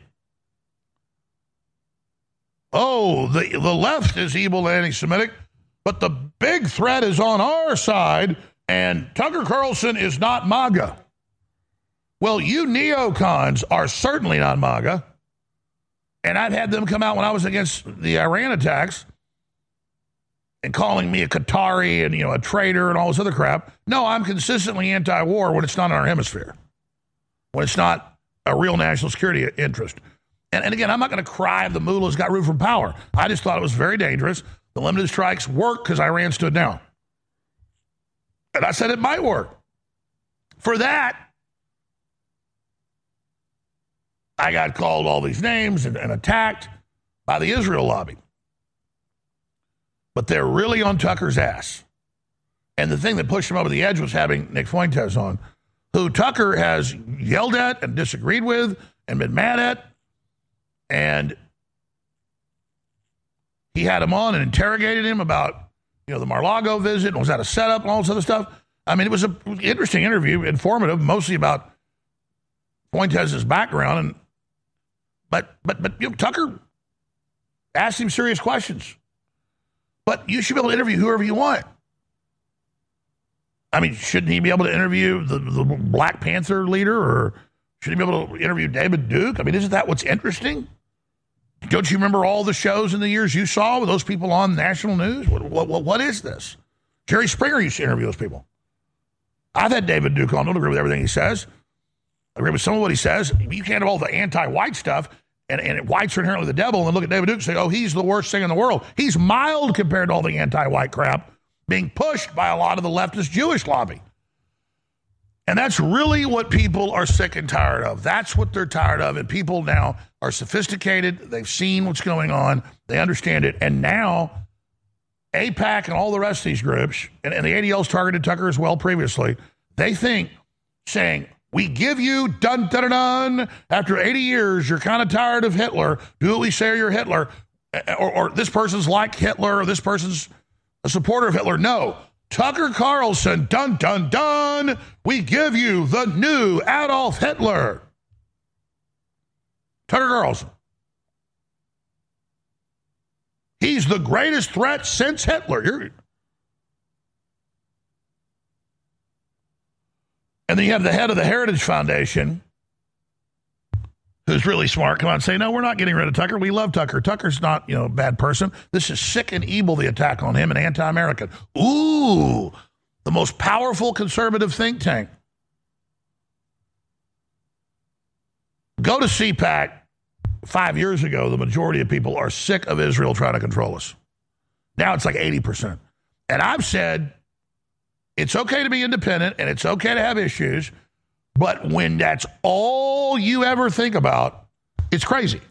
oh, the, the left is evil and anti-Semitic, but the big threat is on our side, and Tucker Carlson is not MAGA. Well, you neocons are certainly not MAGA. And I've had them come out when I was against the Iran attacks and calling me a Qatari and, you know, a traitor and all this other crap. No, I'm consistently anti-war when it's not in our hemisphere, when it's not a real national security interest. And, and again, I'm not going to cry if the mullahs got removed from power. I just thought it was very dangerous. The limited strikes worked because Iran stood down. And I said it might work. For that, I got called all these names and, and attacked by the Israel lobby. But they're really on Tucker's ass. And the thing that pushed him over the edge was having Nick Fuentes on, who Tucker has yelled at and disagreed with and been mad at. And he had him on and interrogated him about, you know, the Mar-a-Lago visit and was that a setup and all this other stuff. I mean, it was an interesting interview, informative, mostly about Fuentes' background. And But, but, but you know, Tucker asked him serious questions. But you should be able to interview whoever you want. I mean, shouldn't he be able to interview the, the Black Panther leader, or should he be able to interview David Duke? I mean, isn't that what's interesting? Don't you remember all the shows in the years you saw with those people on national news? What, what, what is this? Jerry Springer used to interview those people. I've had David Duke on. I don't agree with everything he says. I agree with some of what he says. You can't have all the anti-white stuff, and, and whites are inherently the devil, and then look at David Duke and say, oh, he's the worst thing in the world. He's mild compared to all the anti-white crap being pushed by a lot of the leftist Jewish lobby. And that's really what people are sick and tired of. That's what they're tired of, and people now are sophisticated. They've seen what's going on. They understand it. And now AIPAC and all the rest of these groups, and, and the A D L's targeted Tucker as well previously, they think saying, We give you, dun, dun, dun, dun, after eighty years, you're kind of tired of Hitler. Do what we say, you're Hitler. Or, or this person's like Hitler, or this person's a supporter of Hitler. No. Tucker Carlson, dun, dun, dun. We give you the new Adolf Hitler. Tucker Carlson. He's the greatest threat since Hitler. You're... And then you have the head of the Heritage Foundation, who's really smart, come out and say, no, we're not getting rid of Tucker. We love Tucker. Tucker's not, you know, a bad person. This is sick and evil, the attack on him, and anti-American. Ooh, the most powerful conservative think tank. Go to C PAC. Five years ago, the majority of people are sick of Israel trying to control us. Now it's like eighty percent. And I've said it's okay to be independent and it's okay to have issues, but when that's all you ever think about, it's crazy.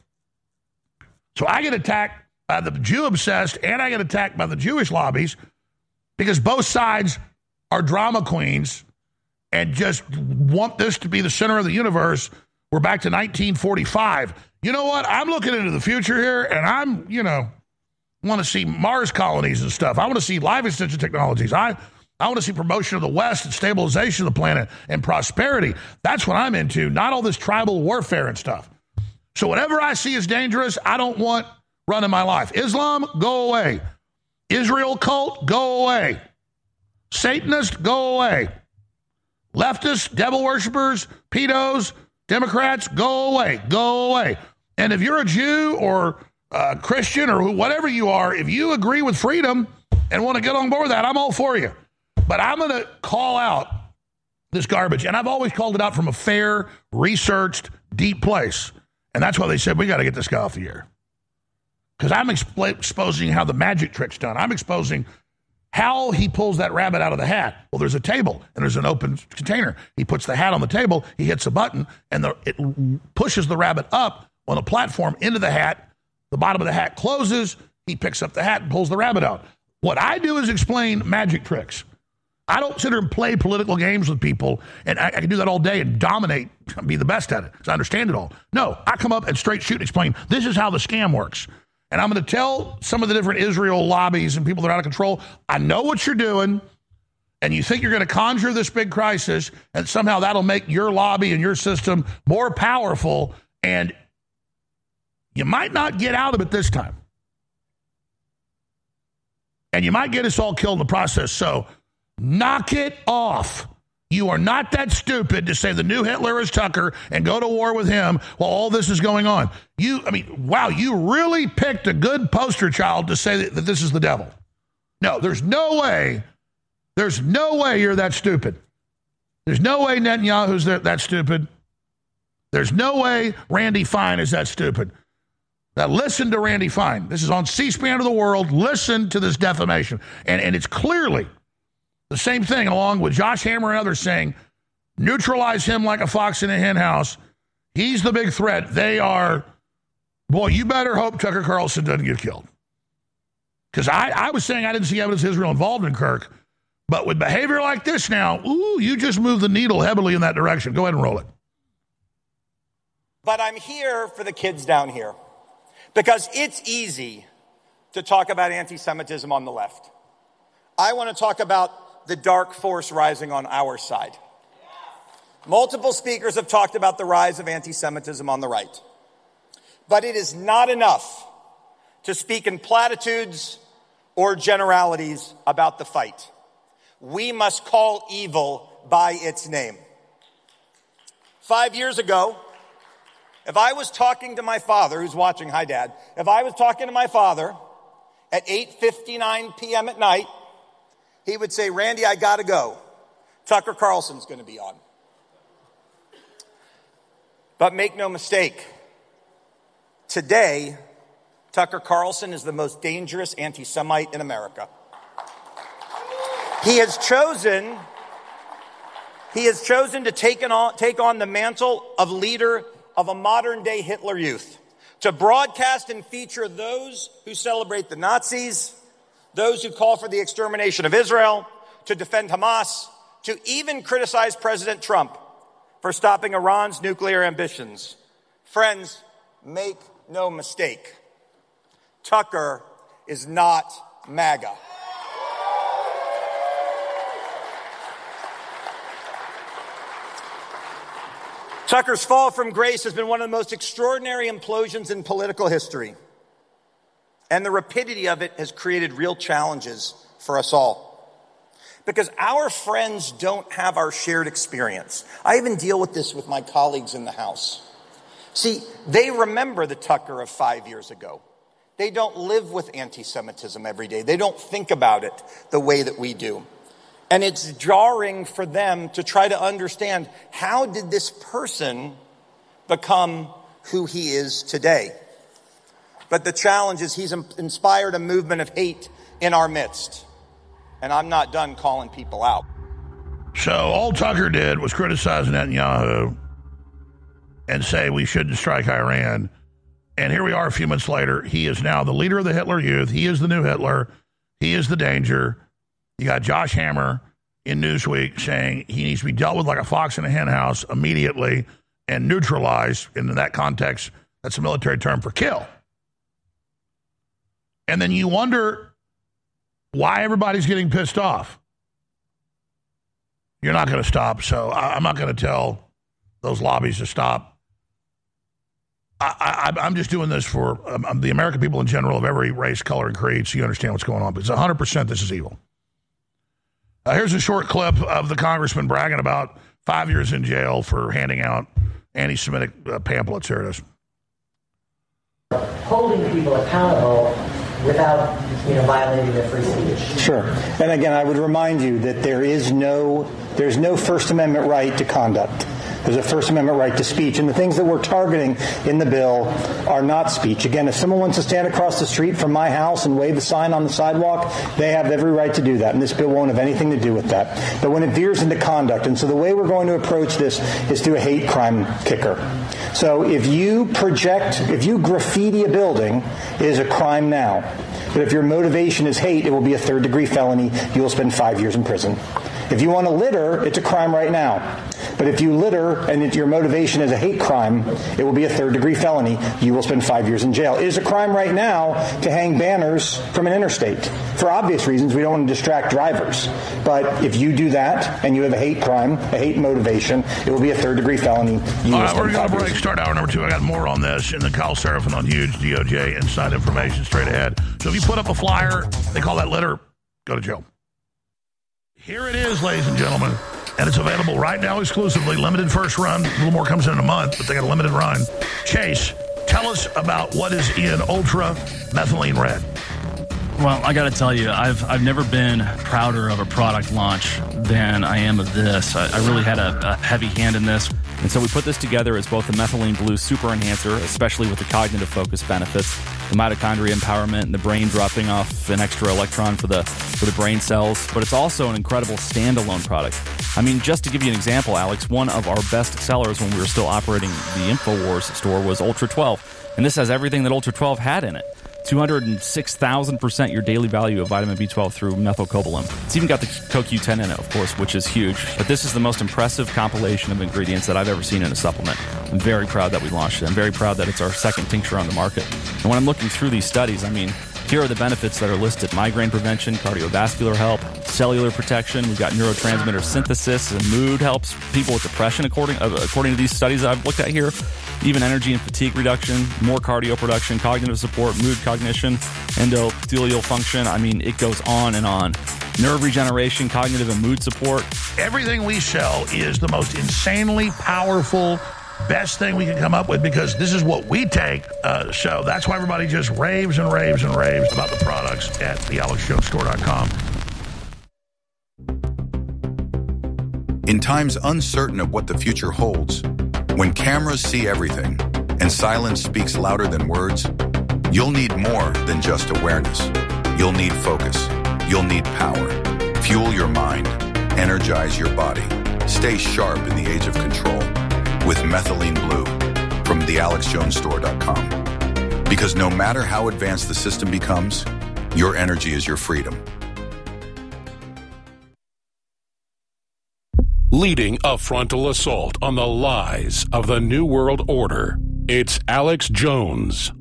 So I get attacked by the Jew-obsessed and I get attacked by the Jewish lobbies because both sides are drama queens and just want this to be the center of the universe. We're back to nineteen forty-five. You know what? I'm looking into the future here, and I'm, you know, want to see Mars colonies and stuff. I want to see life extension technologies. I, I want to see promotion of the West and stabilization of the planet and prosperity. That's what I'm into, not all this tribal warfare and stuff. So whatever I see is dangerous, I don't want running my life. Islam, go away. Israel cult, go away. Satanist, go away. Leftists, devil worshippers, pedos, Democrats, go away, go away. And if you're a Jew or a Christian or whatever you are, if you agree with freedom and want to get on board with that, I'm all for you. But I'm going to call out this garbage. And I've always called it out from a fair, researched, deep place. And that's why they said, we got to get this guy off the air. Because I'm exp- exposing how the magic trick's done. I'm exposing how he pulls that rabbit out of the hat. Well, there's a table and there's an open container. He puts the hat on the table, he hits a button, and the, it pushes the rabbit up on a platform into the hat. The bottom of the hat closes. He picks up the hat and pulls the rabbit out. What I do is explain magic tricks. I don't sit here and play political games with people, and I, I can do that all day and dominate, be the best at it, because I understand it all. No, I come up and straight shoot and explain, this is how the scam works. And I'm going to tell some of the different Israel lobbies and people that are out of control, I know what you're doing, and you think you're going to conjure this big crisis, and somehow that'll make your lobby and your system more powerful, and you might not get out of it this time. And you might get us all killed in the process. So knock it off. You are not that stupid to say the new Hitler is Tucker and go to war with him while all this is going on. You, I mean, wow, you really picked a good poster child to say that, that this is the devil. No, there's no way, there's no way you're that stupid. There's no way Netanyahu's that, that stupid. There's no way Randy Fine is that stupid. Now listen to Randy Fine. This is on C-SPAN of the world. Listen to this defamation. And, and it's clearly the same thing, along with Josh Hammer and others saying, neutralize him like a fox in a hen house. He's the big threat. They are, boy, you better hope Tucker Carlson doesn't get killed. Because I, I was saying I didn't see evidence of Israel involved in Kirk. But with behavior like this now, ooh, you just moved the needle heavily in that direction. Go ahead and roll it. But I'm here for the kids down here. Because it's easy to talk about anti-Semitism on the left. I want to talk about the dark force rising on our side. Multiple speakers have talked about the rise of anti-Semitism on the right. But it is not enough to speak in platitudes or generalities about the fight. We must call evil by its name. Five years ago, if I was talking to my father, who's watching, hi Dad, if I was talking to my father at eight fifty-nine p.m. at night, he would say, Randy, I gotta go. Tucker Carlson's gonna be on. But make no mistake, today, Tucker Carlson is the most dangerous anti-Semite in America. He has chosen, he has chosen to take on, take on the mantle of leader of a modern-day Hitler Youth, to broadcast and feature those who celebrate the Nazis, those who call for the extermination of Israel, to defend Hamas, to even criticize President Trump. for stopping Iran's nuclear ambitions. Friends, make no mistake, Tucker is not MAGA. Tucker's fall from grace has been one of the most extraordinary implosions in political history. And the rapidity of it has created real challenges for us all. Because our friends don't have our shared experience. I even deal with this with my colleagues in the House. See, they remember the Tucker of five years ago. They don't live with anti-Semitism every day. They don't think about it the way that we do. And it's jarring for them to try to understand, how did this person become who he is today? But the challenge is he's inspired a movement of hate in our midst. And I'm not done calling people out. So all Tucker did was criticize Netanyahu and say we shouldn't strike Iran. And here we are a few months later. He is now the leader of the Hitler Youth. He is the new Hitler. He is the danger. You got Josh Hammer in Newsweek saying he needs to be dealt with like a fox in a hen house immediately and neutralized. And in that context, that's a military term for kill. And then you wonder why everybody's getting pissed off. You're not going to stop, so I, I'm not going to tell those lobbies to stop. I, I, I'm just doing this for um, the American people in general of every race, color, and creed, so you understand what's going on. But it's one hundred percent this is evil. Uh, here's a short clip of the congressman bragging about five years in jail for handing out anti-Semitic uh, pamphlets. Here it is. Holding people accountable without, you know, violating their free speech. Sure. And again, I would remind you that there is no, there's no First Amendment right to conduct. There's a First Amendment right to speech. And the things that we're targeting in the bill are not speech. Again, if someone wants to stand across the street from my house and wave a sign on the sidewalk, they have every right to do that. And this bill won't have anything to do with that. But when it veers into conduct, and so the way we're going to approach this is through a hate crime kicker. So if you project, if you graffiti a building, it is a crime now. But if your motivation is hate, it will be a third degree felony. You will spend five years in prison. If you want to litter, it's a crime right now. But if you litter and it, your motivation is a hate crime, it will be a third degree felony. You will spend five years in jail. It is a crime right now to hang banners from an interstate. For obvious reasons, we don't want to distract drivers. But if you do that and you have a hate crime, a hate motivation, it will be a third degree felony. You All right, we're going to break. Start hour number two. I got more on this in the Kyle Seraphin on Huge D O J Inside Information straight ahead. So if you put up a flyer, they call that litter, go to jail. Here it is, ladies and gentlemen, and it's available right now exclusively, limited first run. A little more comes in, in a month, but they got a limited run. Chase, tell us about what is in Ultra Methylene Red. Well, I got to tell you, I've I've never been prouder of a product launch than I am of this. I, I really had a, a heavy hand in this. And so we put this together as both the methylene blue super enhancer, especially with the cognitive focus benefits, the mitochondria empowerment, and the brain dropping off an extra electron for the for the brain cells. But it's also an incredible standalone product. I mean, just to give you an example, Alex, one of our best sellers when we were still operating the InfoWars store was Ultra twelve. And this has everything that Ultra twelve had in it. two hundred six thousand percent your daily value of vitamin B twelve through methylcobalamin. It's even got the C O Q ten in it, of course, which is huge. But this is the most impressive compilation of ingredients that I've ever seen in a supplement. I'm very proud that we launched it. I'm very proud that it's our second tincture on the market. And when I'm looking through these studies, I mean, here are the benefits that are listed. Migraine prevention, cardiovascular help, cellular protection. We've got neurotransmitter synthesis, and mood helps people with depression, according, uh, according to these studies I've looked at here. Even energy and fatigue reduction, more cardio production, cognitive support, mood cognition, endothelial function. I mean, it goes on and on. Nerve regeneration, cognitive and mood support. Everything we sell is the most insanely powerful, best thing we can come up with, because this is what we take. Uh, so that's why everybody just raves and raves and raves about the products at the alex jones store dot com. In times uncertain of what the future holds, when cameras see everything and silence speaks louder than words, you'll need more than just awareness. You'll need focus. You'll need power. Fuel your mind. Energize your body. Stay sharp in the age of control with Methylene Blue from the alex jones store dot com. Because no matter how advanced the system becomes, your energy is your freedom. leading a frontal assault on the lies of the New World Order. It's Alex Jones.